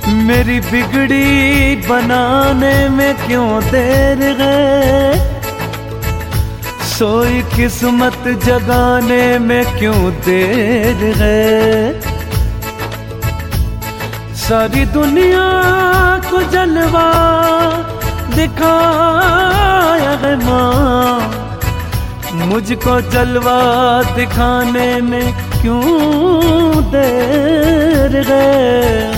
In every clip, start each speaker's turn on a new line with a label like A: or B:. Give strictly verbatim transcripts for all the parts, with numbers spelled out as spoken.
A: मेरी बिगड़ी बनाने में क्यों देर है, सोई किस्मत जगाने में क्यों देर है। सारी दुनिया को जलवा दिखाया है माँ, मुझको जलवा दिखाने में क्यों देर है।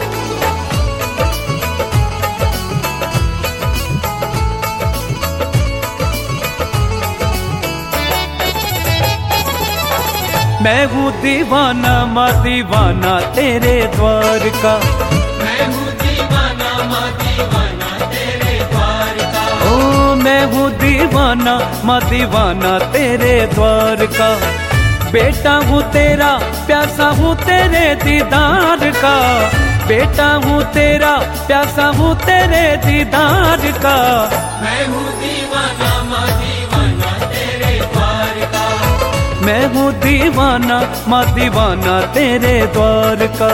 A: मैं हूँ दीवाना माँ दीवाना तेरे द्वार का,
B: मैं हूँ दीवाना माँ दीवाना तेरे द्वार का।
A: ओ मैं हूँ दीवाना माँ दीवाना तेरे द्वार का। बेटा हूँ तेरा प्यासा हूँ तेरे दीदार का, बेटा हूँ तेरा प्यासा हूँ तेरे दीदार का।
B: मैं हूँ दीवाना माँ दीवाना तेरे द्वार का,
A: मैं हूँ दीवाना माँ दीवाना तेरे द्वार का।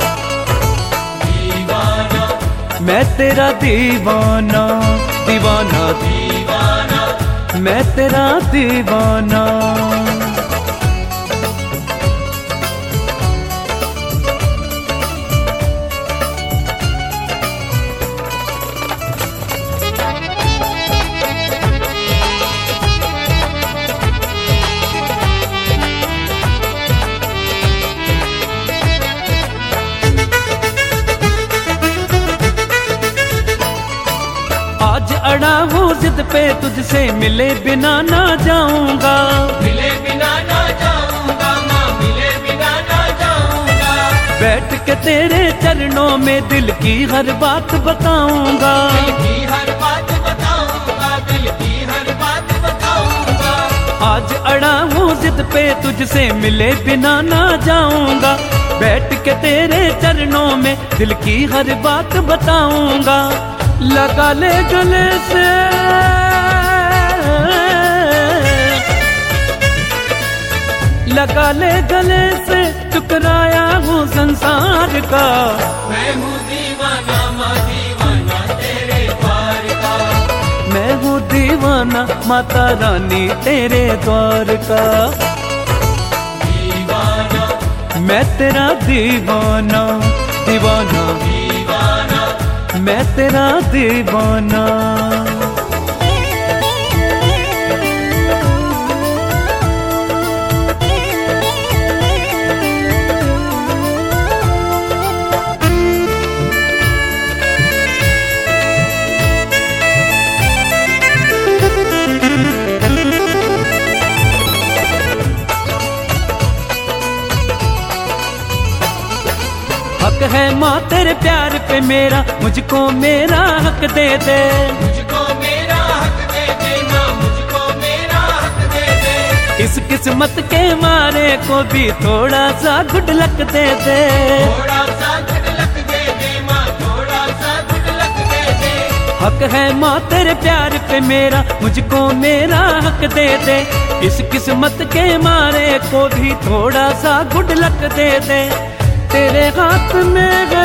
B: दीवाना
A: मैं तेरा दीवाना दीवाना
B: दीवाना,
A: मैं तेरा दीवाना। आज अड़ा हूँ जिद पे तुझसे मिले बिना ना जाऊंगा,
B: मिले बिना ना जाऊंगा माँ, मिले बिना ना जाऊंगा।
A: बैठ के तेरे चरणों में दिल की हर बात बताऊंगा,
B: दिल की हर बात बताऊंगा, दिल की हर बात बताऊंगा।
A: आज अड़ा हूँ जिद पे तुझसे मिले बिना ना जाऊंगा, बैठ के तेरे चरणों में दिल की हर बात बताऊंगा। लगा ले गले से लगा ले गले से टुकराया हूँ संसार का।
B: मैं हूँ दीवाना माँ दीवाना तेरे द्वार का,
A: मैं हूँ दीवाना माता रानी तेरे द्वार का।
B: दीवाना
A: मैं तेरा दीवाना दीवाना
B: दीवाना,
A: मैं तेरा दीवाना। हक है माँ तेरे प्यार पे मेरा, मुझको मेरा हक दे दे,
B: मुझको मेरा हक दे दे माँ, मुझको मेरा हक दे दे।
A: इस किस्मत के मारे को भी थोड़ा सा गुड लक दे दे,
B: थोड़ा सा गुड लक दे दे माँ, थोड़ा सा गुड लक दे दे।
A: हक है माँ तेरे प्यार पे मेरा, मुझको मेरा हक दे दे। इस किस्मत के मारे को भी थोड़ा सा गुड लक दे दे। तेरे हाथ में है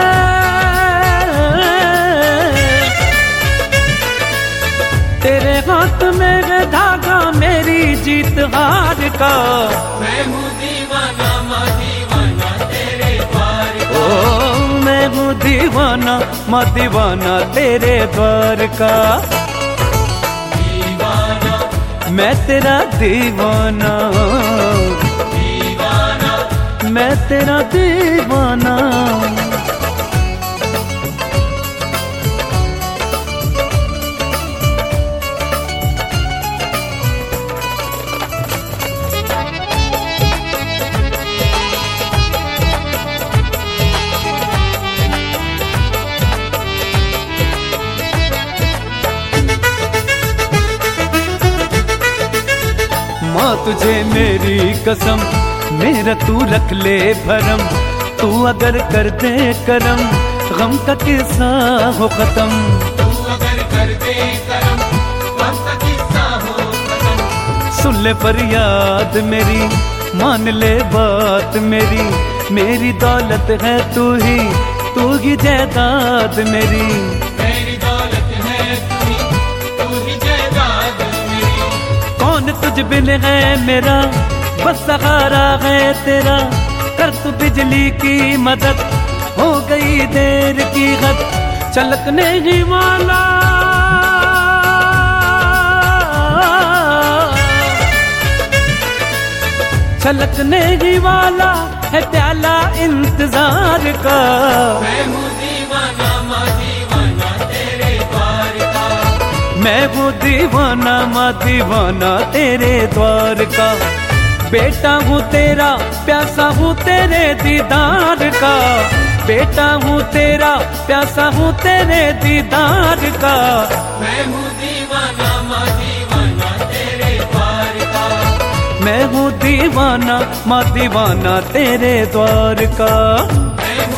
A: तेरे हाथ में है धागा मेरी जीत हार का।
B: मैं हूँ दीवाना माँ दीवाना तेरे द्वार का,
A: ओ मैं हूँ दीवाना माँ दीवाना तेरे द्वार का।
B: दीवाना
A: मैं तेरा दीवाना
B: दीवाना,
A: मैं तेरा दीवाना। माँ तुझे मेरी कसम, मेरा तू रख ले भरम, तू अगर कर दे करम गम का किस्सा हो खत्म।
B: तू अगर कर दे करम गम का किस्सा हो खत्म।
A: सुन ले फरियाद मेरी, मान ले बात मेरी, मेरी दौलत है तू ही, तू ही जायदाद मेरी,
B: मेरी दौलत है तू ही, तू ही जायदाद मेरी।
A: कौन तुझ बिन है मेरा, बस सहारा है तेरा। कर तू बिजली की मदद, हो गई देर की हद। चलकने ही वाला छलकने ही वाला है प्याला इंतजार का।
B: मैं हूँ दीवाना माँ दीवाना तेरे द्वार का,
A: मैं हूँ दीवाना माँ दीवाना तेरे द्वार का। बेटा हूँ तेरा, प्यासा हूँ तेरे दीदार का। बेटा हूँ तेरा, प्यासा हूँ तेरे दीदार का।
B: मैं हूँ दीवाना माँ दीवाना तेरे द्वार का,
A: मैं हूँ दीवाना माँ दीवाना तेरे द्वार का।
B: मैं